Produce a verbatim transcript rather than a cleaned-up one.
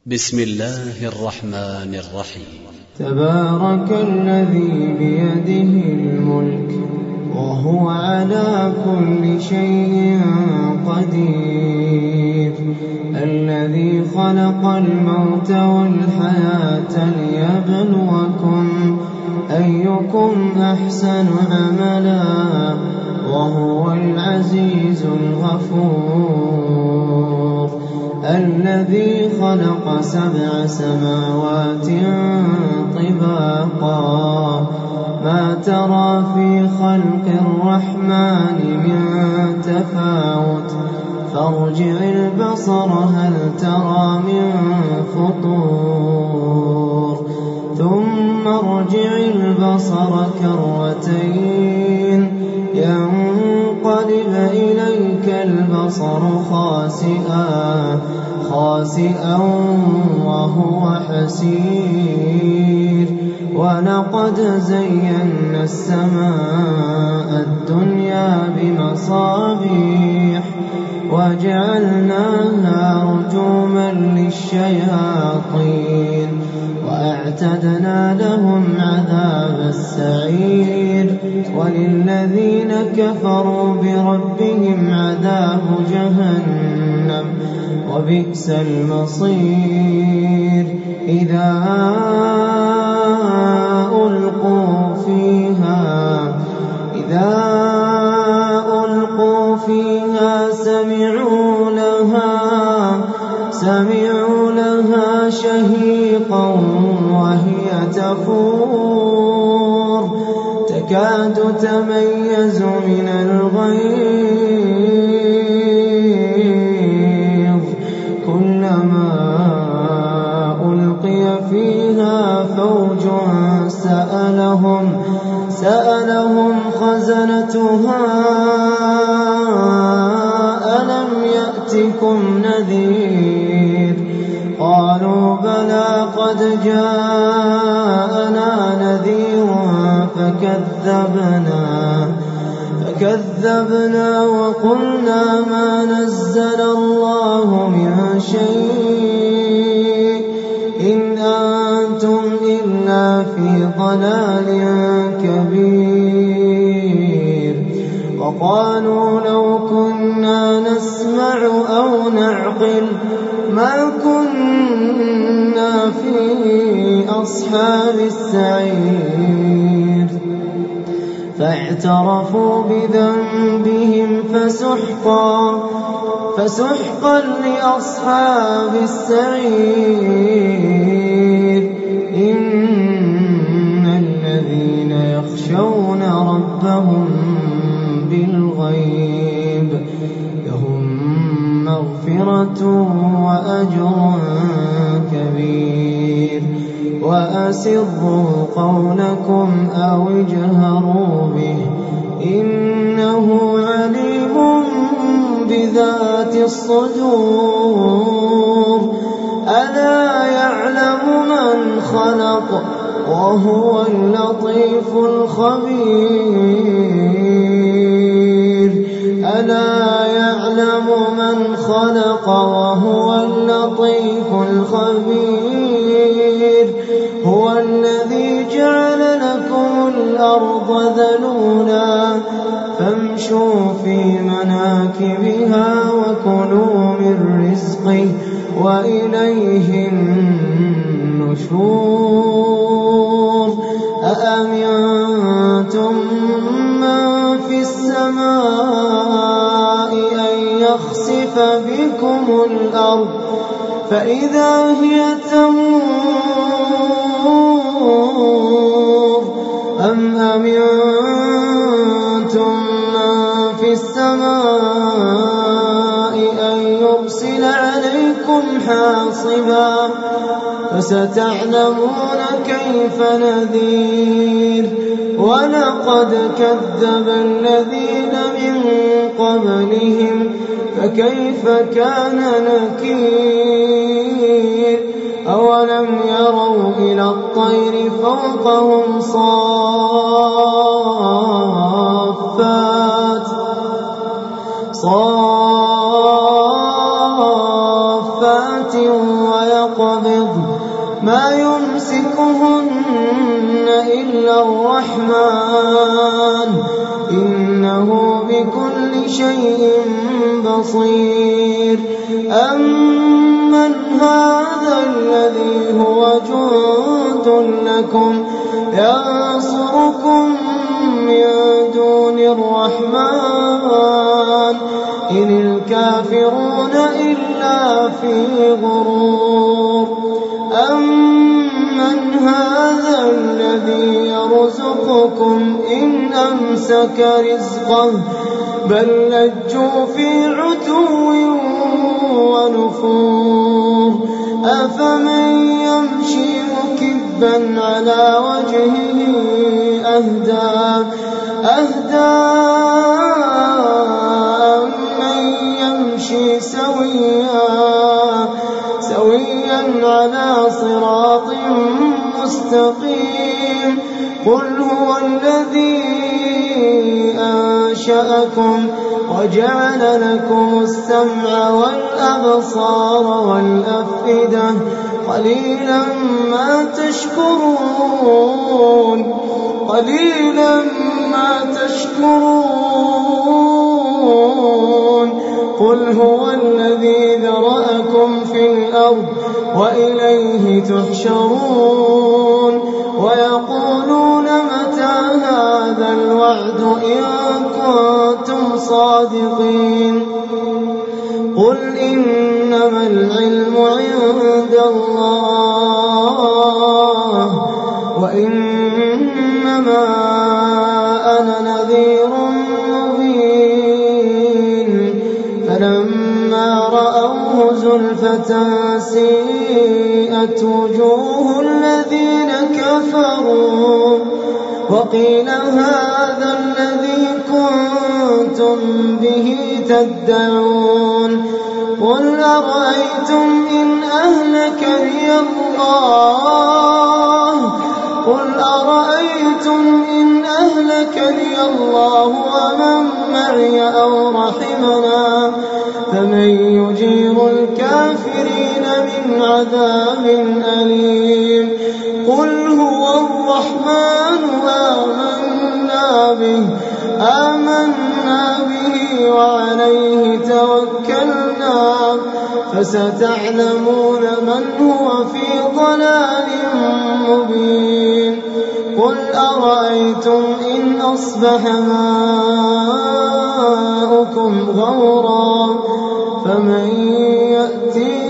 بسم الله الرحمن الرحيم. تبارك الذي بيده الملك وهو على كل شيء قدير، الذي خلق الموت والحياة ليبلوكم أيكم أحسن عملا وهو العزيز الغفور، الذي خلق سبع سماوات طباقا ما ترى في خلق الرحمن من تفاوت فارجع البصر هل ترى من فطور ثم ارجع البصر كرتين ينقلب إليك البصر خاسئا خاسئا وهو حسير، ولقد زينا السماء الدنيا بمصابيح وجعلناها رجوما للشياطين وأعتدنا لهم عذاب السعير، وللذين كفروا بربهم عذاب جهنم وبئس المصير. إذا ألقوا فيها إذا ألقوا فيها سمعوا لها سمعوا لها شهيقا وهي تفور تكاد تميز من الغيظ، كلما ألقي فيها فوج سألهم سألهم خزنتها ألم يأتكم نذير؟ قالوا بلى قد جاءنا نذير فكذبنا فكذبنا وقلنا ما نزل الله من شيء إن أنتم إلا في ضلال كبير. وقالوا لو كنا نسمع أو نعقل ما كنا في أصحاب السعير، فاعترفوا بذنبهم فسحقا فسحقا لأصحاب السعير. إن الذين يخشون ربهم بالغيب لهم مغفرة وأجر كبير، وأسروا قولكم أو اجهروا به إنه عليم بذات الصدور. ألا يعلم من خلق وهو اللطيف الخبير ألا يعلم من خلق وهو اللطيف الخبير هو الذي جعل لكم الأرض ذلولا فامشوا في مناكبها وكلوا من رزقه وإليه النشور. أأمنتم من في السماء أن يخسف بكم الأرض فإذا هي تمور أم أمنتم من في السماء أن يرسل عليكم حاصبا فستعلمون كيف نذير. ولقد كذب الذين من قبلهم فكيف كان نكير. أولم يروا إلى الطير فوقهم صافات صافات ويقبضن يقبض ما يمسكهن إلا الرحمن إنه بكل شيء بصير. أمن هذا الذي هو جند لكم ينصركم من دون الرحمن إن الكافرون إلا في غرور. أمن هذا الذي يرزقكم إن أمسك رزقه بل لجوا في عتو ونفور. أفمن يمشي مكبا على وجهه أهدى أهدى أمن يمشي سويا سويا على صراط مستقيم. قل هو الذي أنشأكم وجعل لكم السمع والأبصار والأفئدة قليلا ما تشكرون قليلا ما تشكرون. قل هو الذي ذرأكم في الأرض وإليه تحشرون. ويقولون متى هذا الوعد إن كنتم صادقين. قل إنما العلم عند الله وإنما أنا نذير مبين. فلما رأوه زلفة سيئت وجوه الذين كفروا وقيل هذا الذي كنتم به تدعون. قل أرأيتم إن أهلكني الله قل أرأيتم إن أهلكني الله ومن معي أو رحمنا فمن يجير الكافرين من عذاب أليم. قل هو الرحمن آمنا به آمنا به وعليه توكلنا فستعلمون من هو في ضلال مبين. قل أرأيتم إن أصبح ماؤكم غورا فمن يأتي